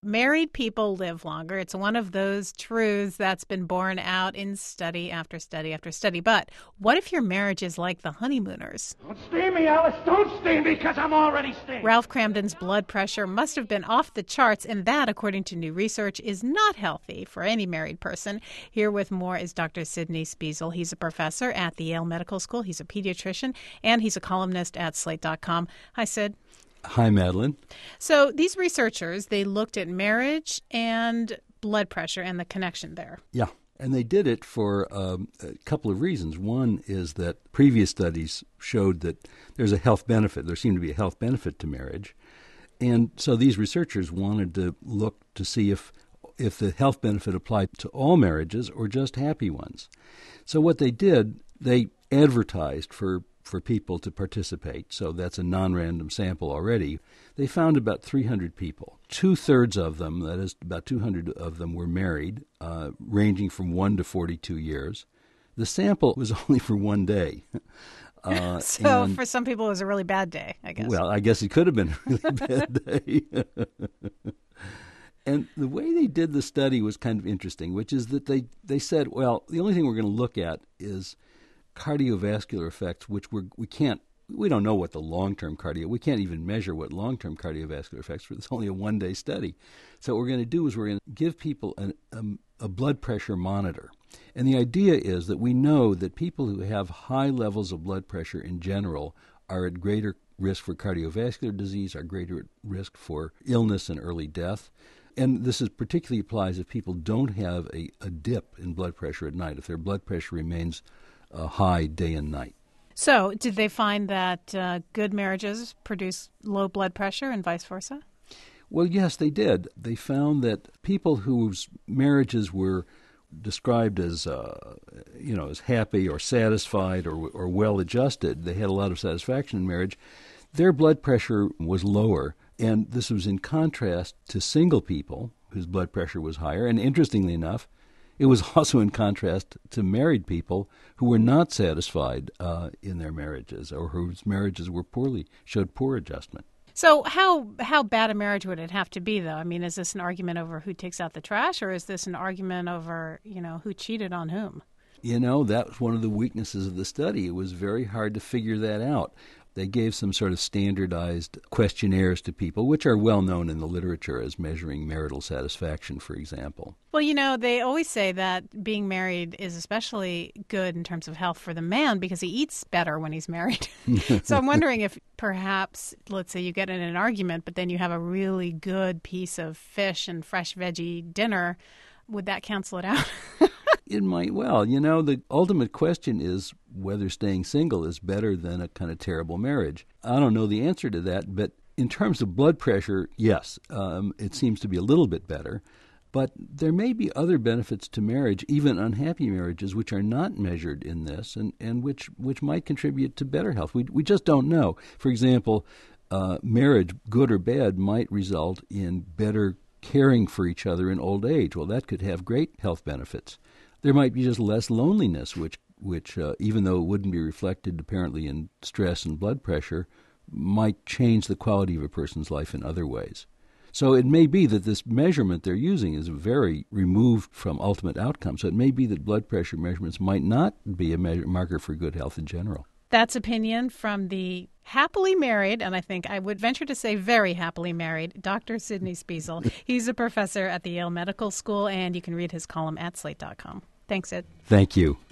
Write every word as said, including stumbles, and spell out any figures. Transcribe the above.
Married people live longer. It's one of those truths that's been borne out in study after study after study. But what if your marriage is like the honeymooners? Don't steam me, Alice. Don't steam me, because I'm already steamed. Ralph Cramden's blood pressure must have been off the charts, and that, according to new research, is not healthy for any married person. Here with more is Doctor Sidney Spiesel. He's a professor at the Yale Medical School. He's a pediatrician, and he's a columnist at slate dot com. Hi, Sid. Hi, Madeline. So these researchers, they looked at marriage and blood pressure and the connection there. Yeah, and they did it for um, a couple of reasons. One is that previous studies showed that there's a health benefit. There seemed to be a health benefit to marriage. And so these researchers wanted to look to see if if the health benefit applied to all marriages or just happy ones. So what they did, they advertised for for people to participate, so that's a non-random sample already. They found about three hundred people. Two-thirds of them, that is about two hundred of them, were married, uh, ranging from one to forty-two years. The sample was only for one day. Uh, so and, for some people it was a really bad day, I guess. Well, I guess it could have been a really bad day. And the way they did the study was kind of interesting, which is that they, they said, well, the only thing we're going to look at is cardiovascular effects, which we're, we can't, we don't know what the long-term cardio, we can't even measure what long-term cardiovascular effects, it's only a one-day study. So what we're going to do is we're going to give people an, um, a blood pressure monitor. And the idea is that we know that people who have high levels of blood pressure in general are at greater risk for cardiovascular disease, are greater at risk for illness and early death. And this is particularly applies if people don't have a, a dip in blood pressure at night, if their blood pressure remains uh, high day and night. So did they find that uh, good marriages produce low blood pressure and vice versa? Well, yes, they did. They found that people whose marriages were described as, uh, you know, as happy or satisfied or, or well-adjusted, they had a lot of satisfaction in marriage, their blood pressure was lower. And this was in contrast to single people whose blood pressure was higher. And interestingly enough, it was also in contrast to married people who were not satisfied uh, in their marriages or whose marriages were poorly, showed poor adjustment. So how how bad a marriage would it have to be, though? I mean, is this an argument over who takes out the trash, or is this an argument over, you know, who cheated on whom? You know, that was one of the weaknesses of the study. It was very hard to figure that out. They gave some sort of standardized questionnaires to people, which are well known in the literature as measuring marital satisfaction, for example. Well, you know, they always say that being married is especially good in terms of health for the man because he eats better when he's married. So I'm wondering if perhaps, let's say you get in an argument, but then you have a really good piece of fish and fresh veggie dinner, would that cancel it out? It might well. You know, the ultimate question is whether staying single is better than a kind of terrible marriage. I don't know the answer to that, but in terms of blood pressure, yes, um, it seems to be a little bit better. But there may be other benefits to marriage, even unhappy marriages, which are not measured in this and, and which, which might contribute to better health. We, we just don't know. For example, uh, marriage, good or bad, might result in better caring for each other in old age. Well, that could have great health benefits. There might be just less loneliness, which, which uh, even though it wouldn't be reflected apparently in stress and blood pressure, might change the quality of a person's life in other ways. So it may be that this measurement they're using is very removed from ultimate outcome. So it may be that blood pressure measurements might not be a measure, marker for good health in general. That's opinion from the happily married, and I think I would venture to say very happily married, Doctor Sidney Spiesel. He's a professor at the Yale Medical School, and you can read his column at slate dot com. Thanks, Ed. Thank you.